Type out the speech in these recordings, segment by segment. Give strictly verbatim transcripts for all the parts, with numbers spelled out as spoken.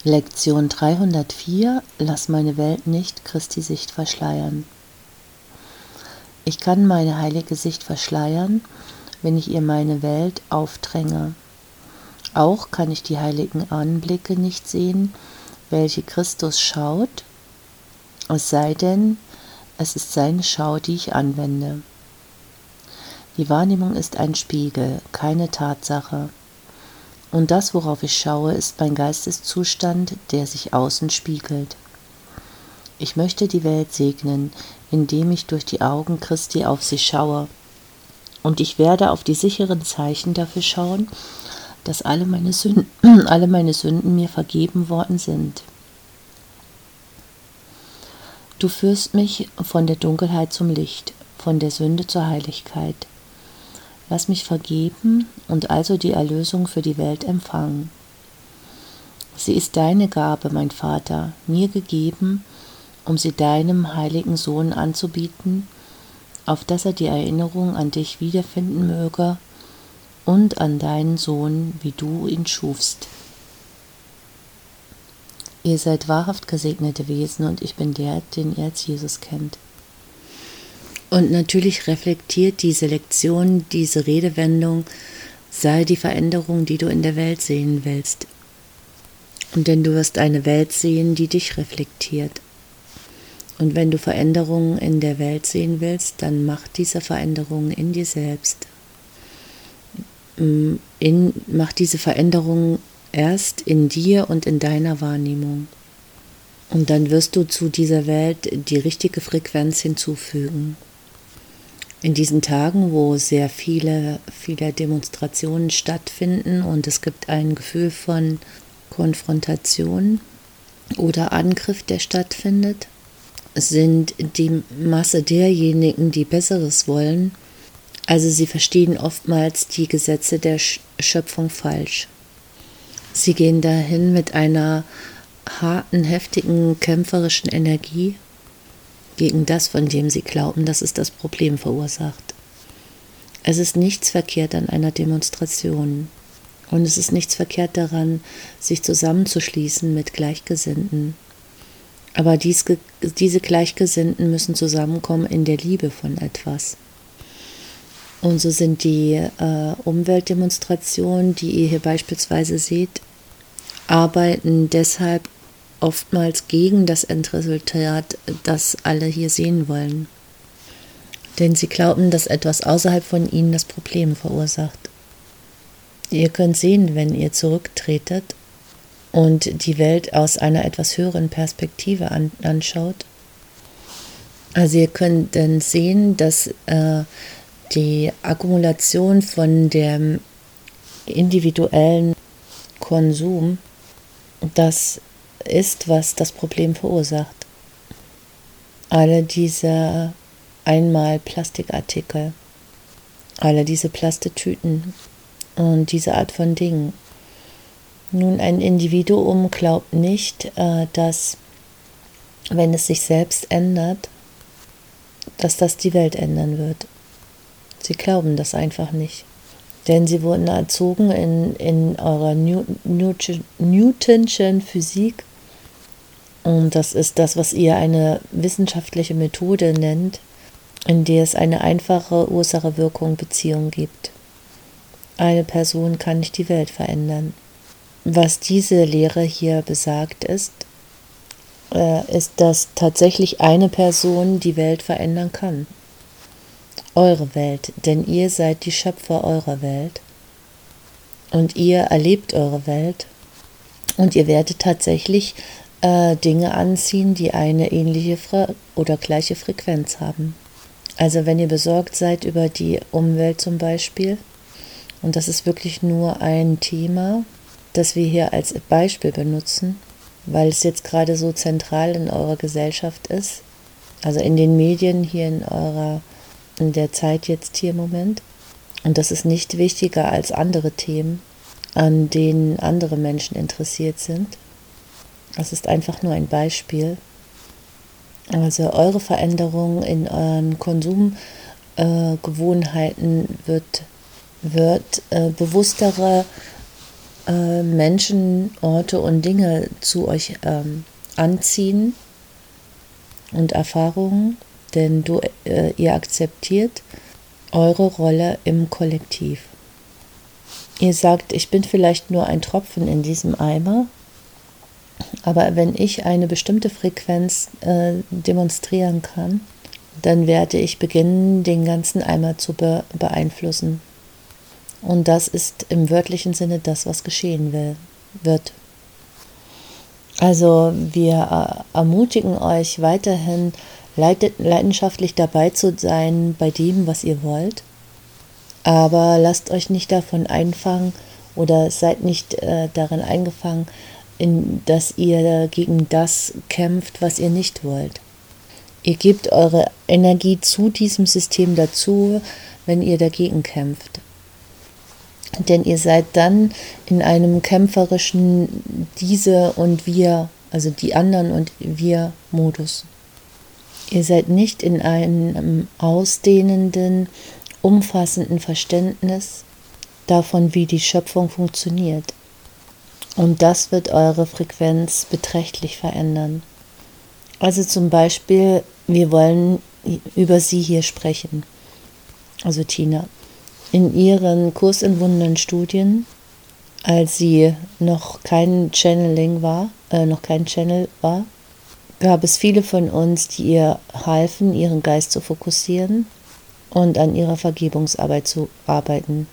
Lektion dreihundertvier. Lass meine Welt nicht Christi Sicht verschleiern. Ich kann meine heilige Sicht verschleiern, wenn ich ihr meine Welt aufdränge. Auch kann ich die heiligen Anblicke nicht sehen, welche Christus schaut, es sei denn, es ist seine Schau, die ich anwende. Die Wahrnehmung ist ein Spiegel, keine Tatsache. Und das, worauf ich schaue, ist mein Geisteszustand, der sich außen spiegelt. Ich möchte die Welt segnen, indem ich durch die Augen Christi auf sie schaue. Und ich werde auf die sicheren Zeichen dafür schauen, dass alle meine Sünden, alle meine Sünden mir vergeben worden sind. Du führst mich von der Dunkelheit zum Licht, von der Sünde zur Heiligkeit. Lass mich vergeben und also die Erlösung für die Welt empfangen. Sie ist deine Gabe, mein Vater, mir gegeben, um sie deinem heiligen Sohn anzubieten, auf dass er die Erinnerung an dich wiederfinden möge und an deinen Sohn, wie du ihn schufst. Ihr seid wahrhaft gesegnete Wesen und ich bin der, den ihr als Jesus kennt. Und natürlich reflektiert diese Lektion, diese Redewendung, sei die Veränderung, die du in der Welt sehen willst. Und denn du wirst eine Welt sehen, die dich reflektiert. Und wenn du Veränderungen in der Welt sehen willst, dann mach diese Veränderungen in dir selbst. In, mach diese Veränderungen erst in dir und in deiner Wahrnehmung. Und dann wirst du zu dieser Welt die richtige Frequenz hinzufügen. In diesen Tagen, wo sehr viele, viele Demonstrationen stattfinden und es gibt ein Gefühl von Konfrontation oder Angriff, der stattfindet, sind die Masse derjenigen, die Besseres wollen, also sie verstehen oftmals die Gesetze der Schöpfung falsch. Sie gehen dahin mit einer harten, heftigen, kämpferischen Energie gegen das, von dem sie glauben, dass es das Problem verursacht. Es ist nichts verkehrt an einer Demonstration und es ist nichts verkehrt daran, sich zusammenzuschließen mit Gleichgesinnten. Aber dies, diese Gleichgesinnten müssen zusammenkommen in der Liebe von etwas. Und so sind die äh, Umweltdemonstrationen, die ihr hier beispielsweise seht, arbeiten deshalb oftmals gegen das Endresultat, das alle hier sehen wollen. Denn sie glauben, dass etwas außerhalb von ihnen das Problem verursacht. Ihr könnt sehen, wenn ihr zurücktretet und die Welt aus einer etwas höheren Perspektive an, anschaut. Also ihr könnt dann sehen, dass äh, die Akkumulation von dem individuellen Konsum das ist, was das Problem verursacht. Alle diese einmal Plastikartikel, alle diese Plastetüten und diese Art von Dingen. Nun, ein Individuum glaubt nicht, äh, dass, wenn es sich selbst ändert, dass das die Welt ändern wird. Sie glauben das einfach nicht. Denn sie wurden erzogen in, in eurer New, Newton, Newtonschen Physik. Und das ist das, was ihr eine wissenschaftliche Methode nennt, in der es eine einfache Ursache-Wirkung-Beziehung gibt. Eine Person kann nicht die Welt verändern. Was diese Lehre hier besagt ist, äh, ist, dass tatsächlich eine Person die Welt verändern kann. Eure Welt, denn ihr seid die Schöpfer eurer Welt und ihr erlebt eure Welt und ihr werdet tatsächlich äh, Dinge anziehen, die eine ähnliche Fre- oder gleiche Frequenz haben. Also wenn ihr besorgt seid über die Umwelt zum Beispiel, und das ist wirklich nur ein Thema, das wir hier als Beispiel benutzen, weil es jetzt gerade so zentral in eurer Gesellschaft ist, also in den Medien hier in eurer in der Zeit jetzt hier im Moment. Und das ist nicht wichtiger als andere Themen, an denen andere Menschen interessiert sind. Das ist einfach nur ein Beispiel. Also eure Veränderung in euren Konsumgewohnheiten äh, wird, wird äh, bewusstere äh, Menschen, Orte und Dinge zu euch ähm, anziehen und Erfahrungen, denn du, äh, ihr akzeptiert eure Rolle im Kollektiv. Ihr sagt, ich bin vielleicht nur ein Tropfen in diesem Eimer, aber wenn ich eine bestimmte Frequenz äh, demonstrieren kann, dann werde ich beginnen, den ganzen Eimer zu be- beeinflussen. Und das ist im wörtlichen Sinne das, was geschehen will, wird. Also wir äh, ermutigen euch weiterhin, leidet, leidenschaftlich dabei zu sein bei dem, was ihr wollt. Aber lasst euch nicht davon einfangen oder seid nicht äh, darin eingefangen, in, dass ihr gegen das kämpft, was ihr nicht wollt. Ihr gebt eure Energie zu diesem System dazu, wenn ihr dagegen kämpft. Denn ihr seid dann in einem kämpferischen Diese und Wir, also die anderen und wir Modus. Ihr seid nicht in einem ausdehnenden, umfassenden Verständnis davon, wie die Schöpfung funktioniert. Und das wird eure Frequenz beträchtlich verändern. Also zum Beispiel, wir wollen über sie hier sprechen, also Tina. In ihren kursinwundenen Studien, als sie noch kein Channeling war, äh, noch kein Channel war, gab es viele von uns, die ihr halfen, ihren Geist zu fokussieren und an ihrer Vergebungsarbeit zu arbeiten.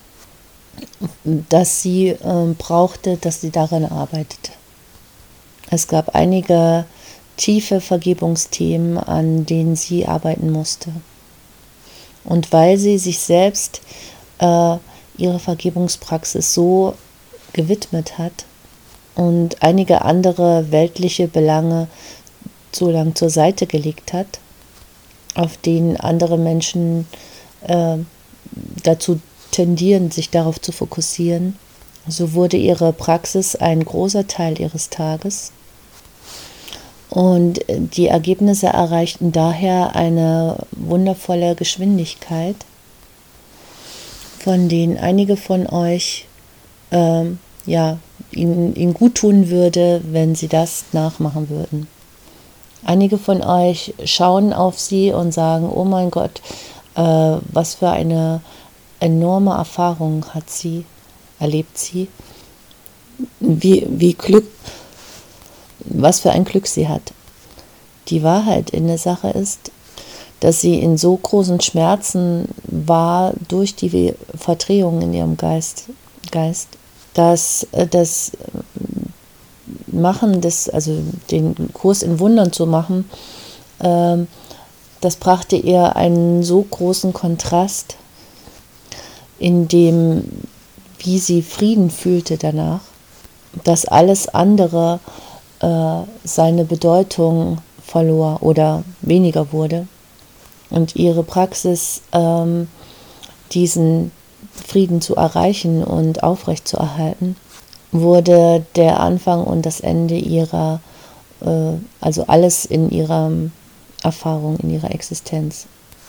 Dass sie äh, brauchte, dass sie daran arbeitet. Es gab einige tiefe Vergebungsthemen, an denen sie arbeiten musste. Und weil sie sich selbst äh, ihre Vergebungspraxis so gewidmet hat und einige andere weltliche Belange so lang zur Seite gelegt hat, auf denen andere Menschen äh, dazu tendieren, sich darauf zu fokussieren, so wurde ihre Praxis ein großer Teil ihres Tages. Und die Ergebnisse erreichten daher eine wundervolle Geschwindigkeit, von denen einige von euch ähm, ja, ihnen, ihnen gut tun würde, wenn sie das nachmachen würden. Einige von euch schauen auf sie und sagen, oh mein Gott, äh, was für eine enorme Erfahrung hat sie, erlebt sie, wie, wie Glück, was für ein Glück sie hat. Die Wahrheit in der Sache ist, dass sie in so großen Schmerzen war durch die Verdrehung in ihrem Geist, Geist dass das Machen des, also den Kurs in Wundern zu machen, äh, das brachte ihr einen so großen Kontrast, in dem, wie sie Frieden fühlte danach, dass alles andere äh, seine Bedeutung verlor oder weniger wurde und ihre Praxis, ähm, diesen Frieden zu erreichen und aufrechtzuerhalten, wurde der Anfang und das Ende ihrer, äh, also alles in ihrer Erfahrung, in ihrer Existenz.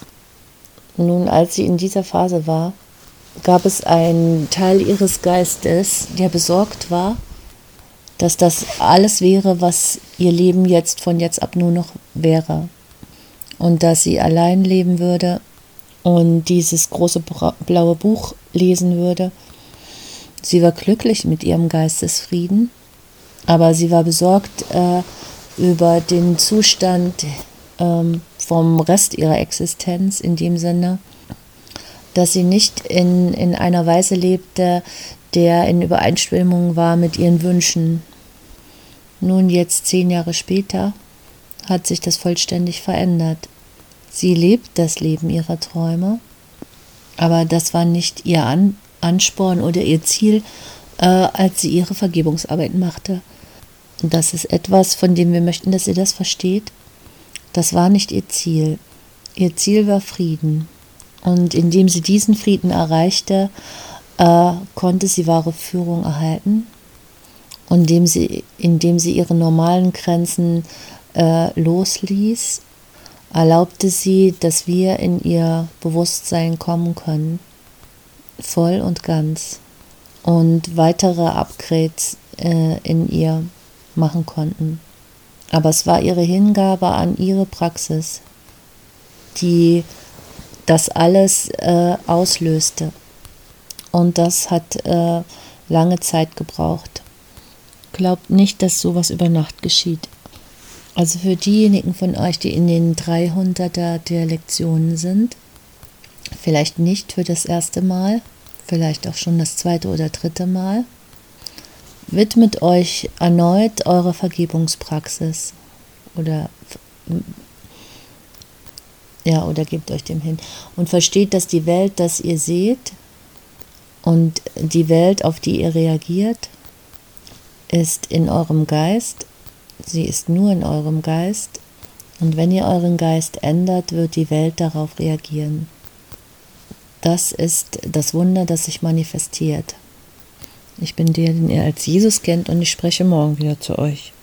Nun, als sie in dieser Phase war, gab es einen Teil ihres Geistes, der besorgt war, dass das alles wäre, was ihr Leben jetzt von jetzt ab nur noch wäre. Und dass sie allein leben würde und dieses große blaue Buch lesen würde. Sie war glücklich mit ihrem Geistesfrieden, aber sie war besorgt äh, über den Zustand ähm, vom Rest ihrer Existenz, in dem Sinne, dass sie nicht in, in einer Weise lebte, der in Übereinstimmung war mit ihren Wünschen. Nun, jetzt zehn Jahre später, hat sich das vollständig verändert. Sie lebt das Leben ihrer Träume, aber das war nicht ihr An- Ansporn oder ihr Ziel, äh, als sie ihre Vergebungsarbeit machte. Und das ist etwas, von dem wir möchten, dass ihr das versteht. Das war nicht ihr Ziel. Ihr Ziel war Frieden. Und indem sie diesen Frieden erreichte, äh, konnte sie wahre Führung erhalten. Und indem sie, indem sie ihre normalen Grenzen äh, losließ, erlaubte sie, dass wir in ihr Bewusstsein kommen können, voll und ganz. und weitere Upgrades äh, in ihr machen konnten. Aber es war ihre Hingabe an ihre Praxis, die das alles äh, auslöste. Und das hat äh, lange Zeit gebraucht. Glaubt nicht, dass sowas über Nacht geschieht. Also für diejenigen von euch, die in den dreihunderter der Lektionen sind, vielleicht nicht für das erste Mal, vielleicht auch schon das zweite oder dritte Mal, widmet euch erneut eurer Vergebungspraxis oder ja, oder gebt euch dem hin und versteht, dass die Welt, das ihr seht und die Welt, auf die ihr reagiert, ist in eurem Geist. Sie ist nur in eurem Geist. Und wenn ihr euren Geist ändert, wird die Welt darauf reagieren. Das ist das Wunder, das sich manifestiert. Ich bin der, den ihr als Jesus kennt, und ich spreche morgen wieder zu euch.